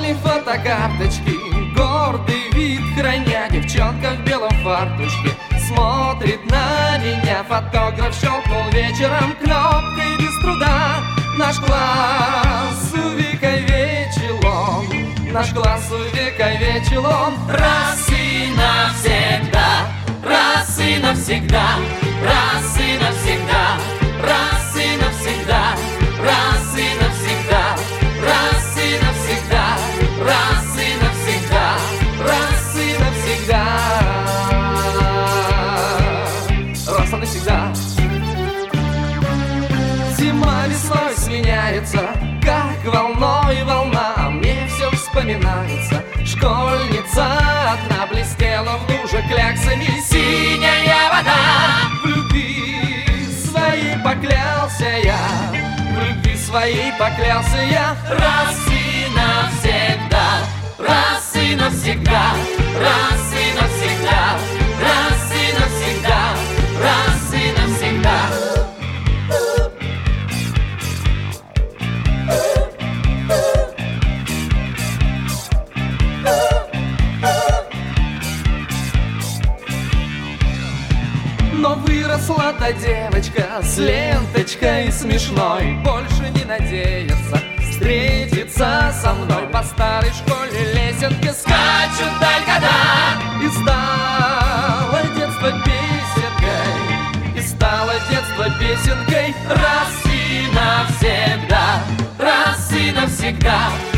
школьной фотокарточки гордый вид храня, девчонка в белом фарточке смотрит на меня. Фотограф щелкнул вечером кнопкой без труда. Наш класс увековечил он, наш класс увековечил он. Раз и навсегда, раз и навсегда, раз и навсегда, раз и навсегда, раз и навсегда, раз и навсегда, раз и навсегда, раз и навсегда, раз и навсегда. Зима весной сменяется, как волной волна. Мне все вспоминается. Школьница одна блестела в луже кляксами синяя вода. В любви своей поклялся я, в любви своей поклялся я. раз и навсегда, раз и навсегда, раз и навсегда, раз и навсегда, раз и навсегда. Но выросла та девочка с ленточкой смешной, больше не надеется встретиться со мной. По старой школе лесенки скачут вдаль года. И стало детство песенкой, и стало детство песенкой. Раз и навсегда, раз и навсегда,